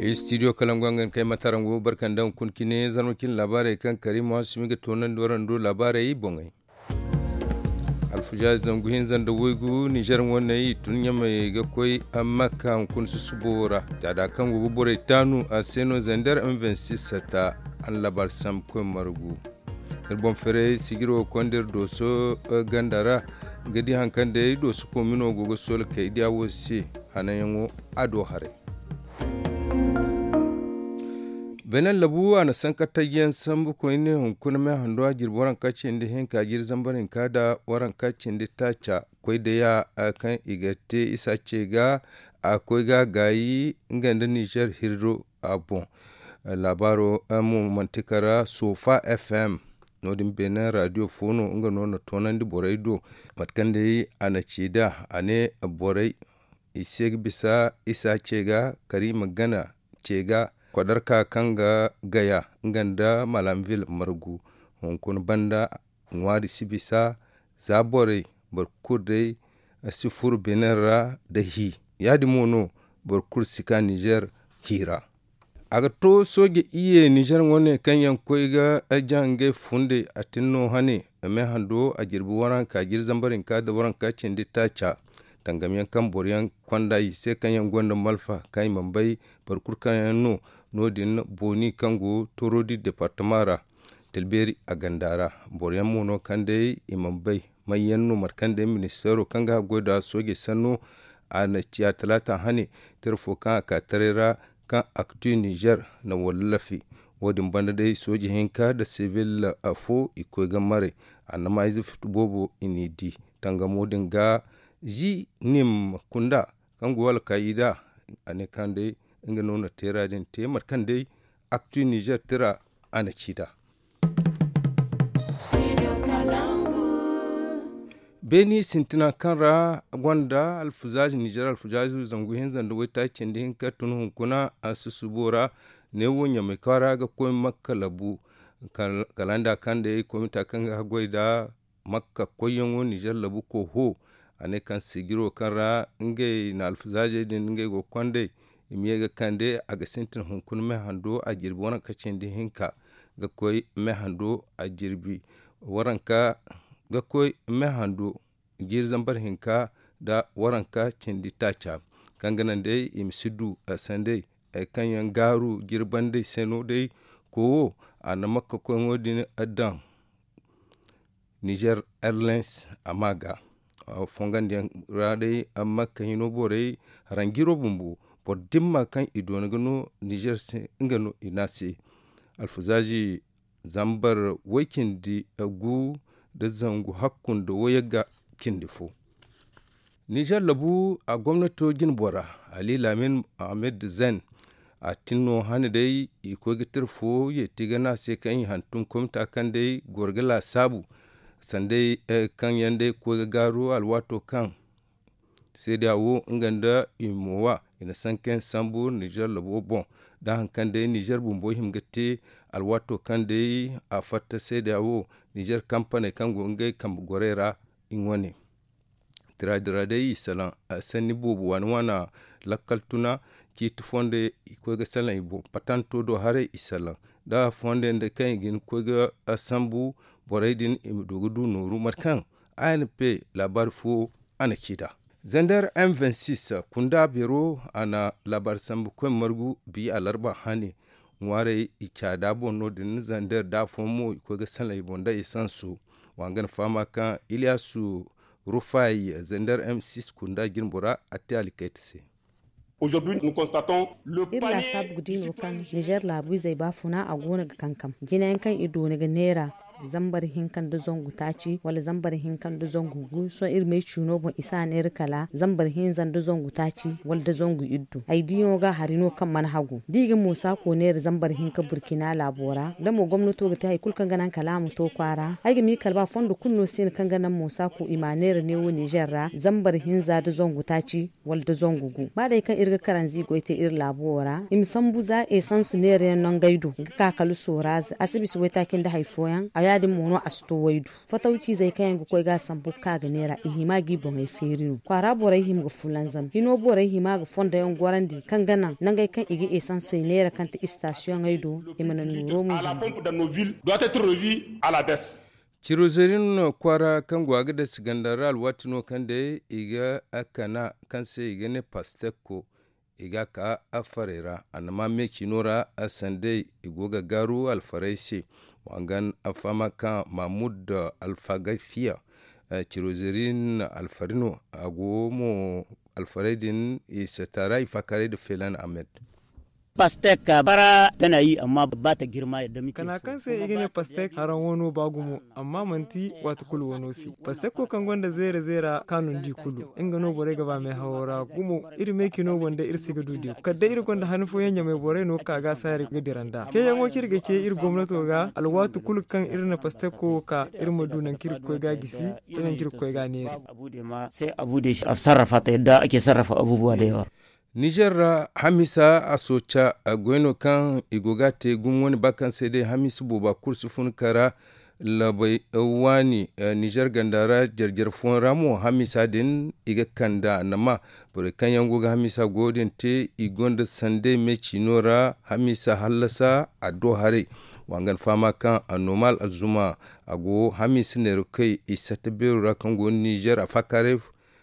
studio kalangwangan kai matarango barkan dan kunkine zarmakin labarai kan karim wasu miga tonan doran do labarai bongai alfuja zanguhin zanda woigu nijar wonai tunya mai ga koi amma kan kun su subora tada kan go bore tanu a seno zandar M26 ta an labar sam ko margu bon fere sigiro kondir do so gandara gadi hankan da do su ko mino go sol kai dia wosi hanayango ado hare benan labu ana sankata yen sambu ko ne hunkuna me hando ajir boran kace inde hen ka jir zambarin kada waran kace inde tacha koi da ya kan igate isa cega akwai ga gayi nganda Niger hirro abon labaro amu mantikara sofa fm nodin benin radio fono nga nona tonan di borai do matkande ana cida ane borai iseg bisa isa cega kari magana cega kwadarka kanga gaya nganda malamville margu honkun banda ngwari sibisa zabore barkurde sifur benera dahi yadi mono barkur sika Niger hira aga to soge iye Niger ngone kanyan koiga ajange funde atinno hane me hando ajirbu waran ka jir zambarin ka da waran ka cindi tacha tangamiyan kan boryan kwanda ise kanyan gonda malfa kai mambai barkur kanyan nodin boni kango torodi departamara telberi agandara boryan mono kande imambai mayanno markande ministero kanga goda soge sanno ana ciya talata hane terfo kan ka tarera kan aktu Niger na wallafi wadin banda dai soji hinka da civil afo iko gamare annama izi bobo inidi tanga modin ga zi nim kunda kan gwal kaida ane kan dai inga nona tera din te markan dai aktu Niger tera ana cida beni sintina kanra gwanda alfuzaji Niger alfuzaji zangu hinzan da wata cindi hinka tun hunkuna asusubora ne wonya mai kara ga koyi makka labu kalanda kan da ya komita kan ga hagwai da makka koyin wani Niger labu ko ho ane kan sigiro kanra nge na alfuzaji din nge go kwande imiye ga kande aga sintin hunkuna mai hando a jirbi wani kacin da hinka ga koyi mai hando a jirbi waranka ga koi mehando gir zambar hinka da waranka cindi tacha kanganan dai imsidu asande kanyan garu girban dai seno dai ko ana makka ko ngodin adan Niger Airlines amaga fongan den rade amma kayino bore rangiro bumbu por dimma kan idona gano Niger se ngano inase alfuzaji zambar wakin di agu da zangu hakkun da waya ga kindifo Niger labu a gwamnatogin bora Ali Lamin Ahmed Zen a tinno hani dai iko gitar fo ya tigana sai kan yi hantun komita kan dai gorgala sabu sandai kan yanda ko garo alwato kan sai da wo nganda imowa ina sanken sambu Niger labu bon da hankan dai Niger bumbo himgate alwato kan dai a fatta sai da wo Niger company kan gongai kam gorera inwane dira dai salan sanni bobu wana lakaltuna ki tufonde ko ga salan ibo patanto do hare isalan da fonde de kan gin ko ga asambu boraidin imdugudu noru markan ANP labar fo anakida zandar M26 kunda biro ana labar sambu ko margu bi alarba hani ngware ichada bonno din zandar da fomo ko ga salai bonda isansu wangan fama kan Ilyasu Rufai zandar M6 kunda ginbura atti alikaitse Aujourd'hui, nous constatons le panier. Irla sabu dino kan Niger labu zai bafuna a gona ga kankam. Gina kan ido ne ga nera zambar hinkan da zongu taci wala zambar hinkan da zongu gu so irme chuno bon isa ne rikala zambar hin zan da zongu taci wala da zongu iddu ai diyo ga harino kan man hagu diga musa ko ne zambar hinka burkina labora da mo gwamnato ga tai kulkan ganan kalamu to kwara ai ga mi kalba fondo kunno sin kan ganan musa ko imanere ne wo Niger ra zambar hin za da zongu taci wala da zongu gu ba dai kan irga karanzi goite ir labora im sambuza e sansu ne re non gaido ga kakalu soraz asibisi weta kin da haifoyan yadin mono asto waidu fatauci zai kayan ga koi ga sambu ka ga nera ihima gi bon ai ferino kwara borai him ga fulan zam hino borai hima ga fonda yon gorandi kan ganan nan gai kan igi esan so nera kan ta station aido imana nuro mu la pompe dans nos villes doit être revue à la baisse. Cirozerin kwara kan gwaga da sigandara alwatino kan da iga akana kan sai iga ne pastekko iga ka afarera anama me kinora asande igoga garu alfaraisi wangan afama kan mahmud alfagafiya cirozerin alfarino agomo alfaradin isatara ifakare da felan ahmed. Pastek bara tana yi amma ba ta girma yadda muke kana kan sai igine pastek haran wono bagumo amma manti wata kulu wono si pastek ko kan gonda zera kanun di kulu inga no bore gaba mai hawara gumo iri me kino wanda iri siga dudi kadda iri gonda hanfo yanya mai bore no kaga sayar gadiranda ke yango kirga ke iri gwamnato ga alwatu kulu kan iri na pastek ko ka iri madunan kirko ga gisi irin kirko ga ne abude ma sai abude a sarrafa ta yadda ake sarrafa abubuwa da yawa. Niger hamisa asocha agweno kan igogate gumwani bakan sede hamisu boba kursu funkara labai wani Niger gandara jarjar fon ramo hamisa din iga kanda nama bure kan yango ga hamisa godin te igonda sande me chinora hamisa hallasa ado hare wangan fama kan anomal azuma ago hamisa ne rukai isata beru kan go Niger afakare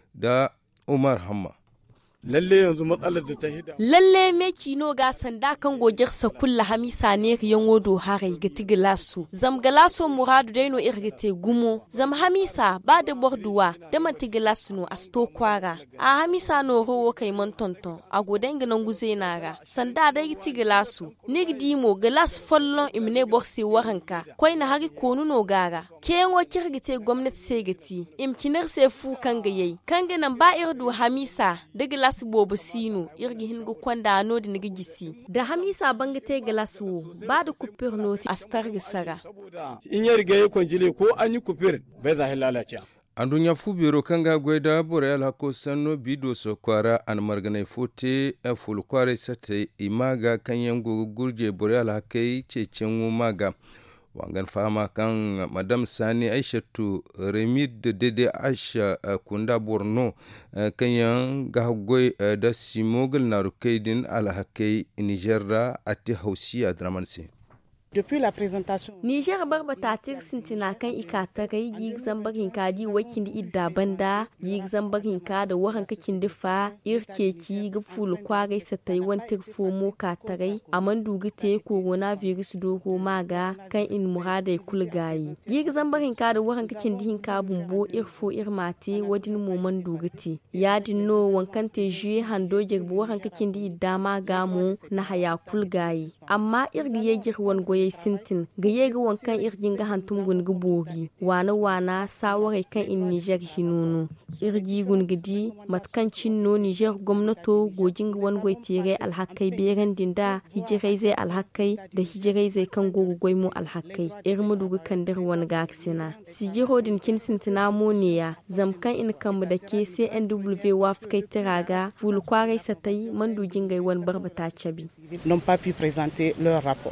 da Umar Hamma. Lalle yanzu matsalar da ta hida lalle me kino ga sanda kan gojir sa kulla hamisa ne yan wodo harai ga tiglasu zam galaso muradu daino irgite gumo zam hamisa ba da borduwa da man tiglasu no asto kwara a hamisa no rowo kai man tonton a godan ganan guze nara sanda da tiglasu nigdimo galas follon imne borsi waranka koi na hari konu no gara kengo kirgite gwamnati segati imkinar se fu kan gaye kan ganan ba irdu hamisa da glass bobu sino irgi hingu kwanda no da nigi gisi da hamisa bangate glass wo ba da kupir noti astar gisara in ya riga ya konjile ko an yi kupir bai za lalace andun ya fu biro kanga gweda bore al hako sanno bido so kwara an marganai fote ful kware sate imaga kan yango gurje bore al hakai cecen maga wangan fama kan madam sani aishatu remid dede aisha kunda borno kan yan gahgoy da simogel na rukaidin alhakai nigerra ati hausiya dramansi. Depuis la présentation, Niger barbata tir sintina kan ikatarai yig zambarin kadi wakin di idda banda yig zambarin ka da wahan kakin difa irkeci ga fulu kwarai satai wantir fomo katarai amandu gite coronavirus dogo maga kan in murada kulgayi yig zambarin ka da wahan kakin dihin ka bumbo irfo irmate wadin moman dugite yadin no wankan te juye hando jirbu wahan kakin di idda maga mu na haya kulgayi amma irgi yegir wan goye sintin ga yega wankan irjin ga hantum gun gubori wana sawarai kan in Niger hinunu irji gun gidi matkan cinno Niger gwamnato gojin wan goy tere alhakai beren dinda hijirai zai alhakai da hijirai zai kan gogo goymu alhakai irmudu ga kandir wan gaksina sijiro din kin sintina moniya zamkan in kan da ke CNW wafkai tiraga ful kwarai satai mandu jingai wan barbata chabi n'ont pas pu présenter leur rapport.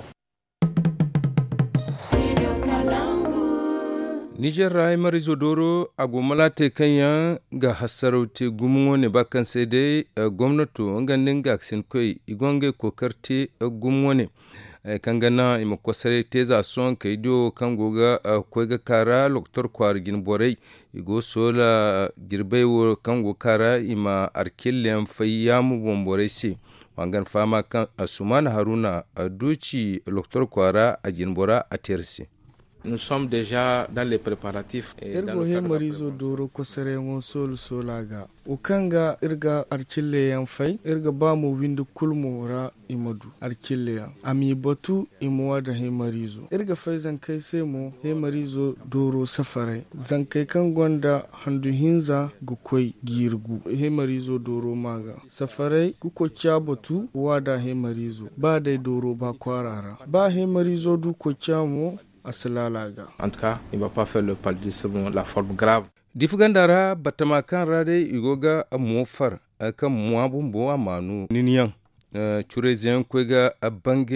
Niger rai marizo doro a gomalate kanya ga hasarauti gumo ne bakan sai dai gwamnato ganin gaksin koi igonge kokarti gumo ne kan gana ima kwasare teza son ka idio kan goga kwega kara loktor kwar gin borei igo sola girbewo kan go kara ima arkillen fayyamu bomborei se wangan fama kan Asuman Haruna duci loktor kwara a gin bora a tersi. Nous sommes déjà dans les préparatifs. Irgo he marizo doro kosare ngon sol solaga. Ukanga irga archille yan fay irga ba mu windu kulmo ra imadu archille yan. Ami batu imwada he marizo. Irga fay zan kai sai mo he marizo doro safare. Zan kai kan gonda handu hinza gukoi girgu. He marizo doro maga. Safare guko cha batu wada he marizo. Ba dai doro ba kwarara. Ba he marizo du ko chamo asalalaga. En tout cas, il ne va pas faire le paludisme, la forme grave. Difugandara batamakan rade igoga mofar kan muabun bo amanu niniyan churezian kwega bange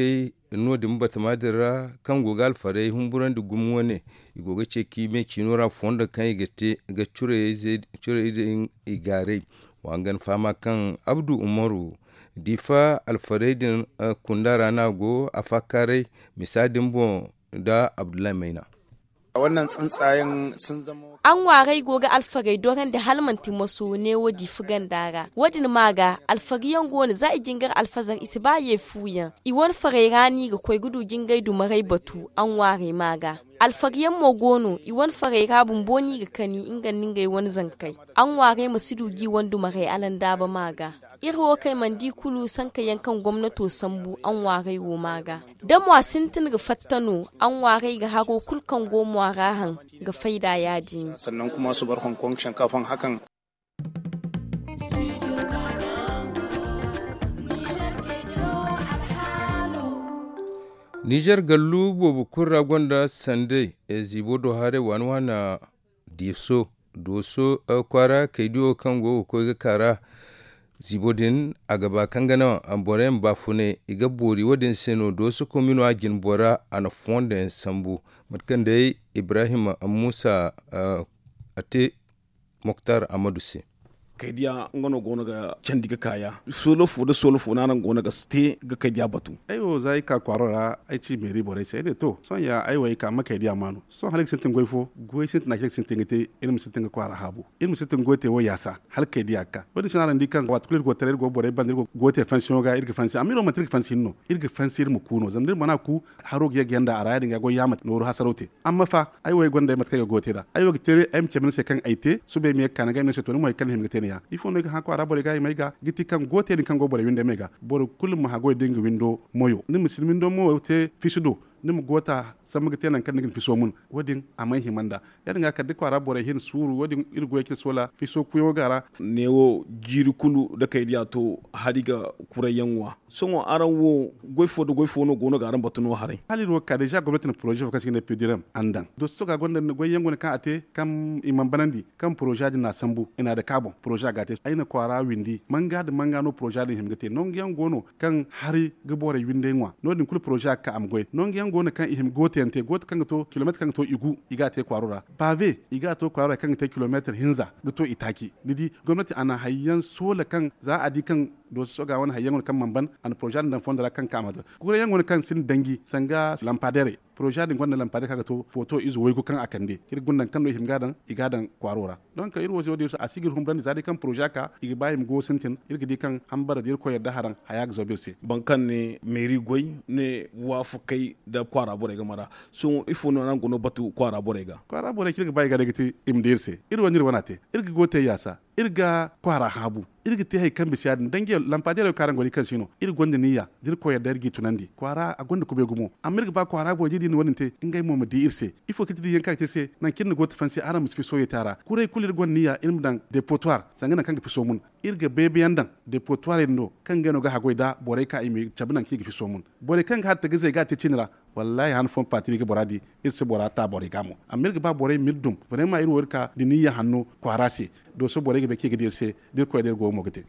no din batmadira kan gogal fare humburan da gumwo ne igoga ce ki me kinora fonda kan igate ga chure igare wangan fama kan Abdu Umaru difa alfaredin kundara na go afakare misadin bon da Abdullahi Maina. Wannan tsuntsayen sun zama an warai goga alfagai doran da halmanti maso ne wadi fugan dara wadin maga alfagiyan gona za a jingar alfazar isi ba ya fuyan iwan farai rani ga kwai gudu jingai dumarai batu an ware maga alfagiyan mogono iwan farai rabun boni ga kani inganin gai wani zankai an ware masu dugi wani dumarai alan daba maga irwo kai mandi kulu sanka yankan gwamnato sambu an warai wo maga dan wasintin ga fattano an warai ga haro kulkan gomo rahan ga faida yadi sannan kuma su bar Hong Kong shinkafan hakan. Niger gallu bobu kurra gonda sande zibodo hare wanwana diso doso kwara kaidio kango ko ga kara zibodin a gaba kan gana amboren bafune iga bori wadin seno doso komino ajin bora ana fonda sambu matkan da Ibrahim Musa ate Moktar Amadou se kaidiya ngono gono ga candi ga kaya solo fu nan gono ga ste ga kaidiya batu ayo zai ka kwarora ai ci meri bore sai ne to son ya ai wai ka maka kaidiya manu son halik sintin goifo goi sintin na halik sintin te ilmu sintin ga kwara habu ilmu sintin goite wo yasa hal kaidiya ka wadi sinaran dikan wat kulir go tere go bore bandir go goite fansion ga irga fansi amiro matrik fansi no irga fansi mu kuno zamdir mana ku haro ga genda araya dinga go yamat noro hasarote amma fa ai wai gonda mat kai gote da ai wai tere em kemin se kan aite sube me kan ga ne se to mo kan him ga ya ifo no ga ko arabo ga mega giti kan gote ni kan go bore winde mega bor kullum ha go dinga windo moyo ni muslimin do mo te fisudo nim gota samuga tenan kan nigin fiso mun wadin amai himanda yadin ga kaddi kwara bore hin suru wadin irgo yake sola fiso kuyo gara newo jiri kulu da kai dia to hadiga kurayanwa songo aran wo goifo no gono garan batuno harai haliro ka deja gwamnatin projet ka sigine pediram andan do soga gonda no goyengo ka ate kam imam banandi kam projet na sambu ina da carbon projet ga te aina kwara windi manga no projet din himgate non gyan gono kan hari gbore winde ngwa no din kul projet ka am goy non gyan gono kan ihim gote ante gote kan to kilometer kan to igu iga te kwarura pave iga to kwarura kan te kilometer hinza to itaki didi gwamnati ana hayyan sola kan za a di kan do soga wani hayyan kan mamban an projet dan fondara kan kamata gure yan wani kan sin dangi sanga lampadere projet din gonda lampadere kaga to photo izu waygo kan akande kir gundan kan do him gadan igadan kwarura donc ir wosi wodi a sigir humbrandi zadi kan projet ka igi bayim go sintin irgidi kan hambara dir ko yadda haran hayag zobirse bankan ne mairie goy ne wafu kai da kwara bore ga mara so ifo no nan gono batu kwara bore kirga bay ga dagiti imdirse ir wonir wonate irgi gote yasa irga kwara habu irgi te hay kambe siadin dangi lampadere karan gori kan sino ir gonde niya dir ko yadda irgi tunandi kwara a gonde kube gumo amirga ba kwara bo jidi ni woninte ingay mo di irse ifo kiti yanka tirse nan kin gote fansi aram fi so yetara kurai kulir gon niya ilmdan depotoir sangana kan fi so mun irga bebe yandan depotoir ndo kan gano ga hagoida bore ka imi chabunan ki fi so mun bore kan ga hatta gize ga te cinira wallahi han fon patri ga boradi irse borata bore gamo amirga ba bore middum vraiment ir worka diniya hanno kwarase do so bore ga be ki gidirse dir ko der go mo gate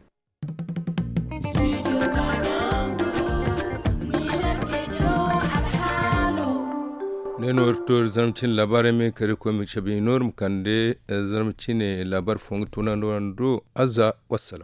neno to zamcin labarai mai kare ko mi chabi norm kande zamcine labar fong tunan do azza wassalam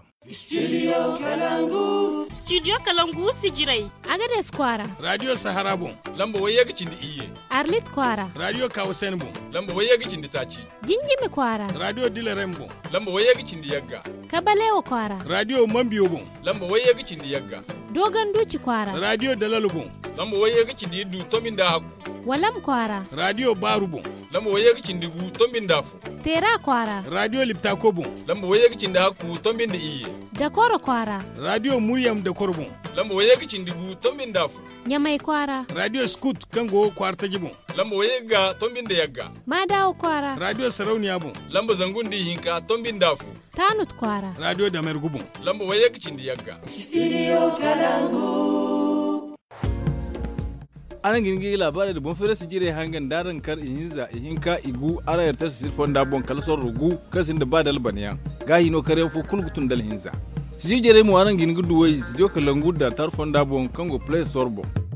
Studio Kalangu sijirai Agades Kwara Radio Sahara bon lamba waye gicin di iye Arlit Kwara Radio Kausen bon lamba waye gicin di tachi Jinjimi Kwara Radio Dilerem bon lamba waye gicin di yagga Kabalewa Kwara Radio Mambio bon lamba waye gicin di yagga Dogan Duci Kwara Radio Dalalu bon lamba waye gicin di du tominda haku Walam Kwara Radio Baru bon lamba waye gicin di gu tominda fu Tera Kwara Radio Liptako bon lamba waye gicin da haku tominda iye Dakoro Kwara Radio Muriam da Korbon lamba waye gicin di gu tominda fu Nyamai Kwara Radio Scoot kango kwarta jibon lamba waye ga tombin da yagga Madawo Kwara Radio Sarauniya bon lamba zangun di hinka tombin da fu Tanut Kwara Radio Damer Gubon lamba waye gicin di yagga Studio Kalangu anan gingi labarai da bon fere su jire hangan daran kar ihinza ihinka igu arayar ta su sirfon da bon kalsor rugu kasin da ba dal baniya gahi no kare fu kulgutun dal hinza su jire mu anan gingi duwai su jo Kalangu da tarfon da bon kango play store bon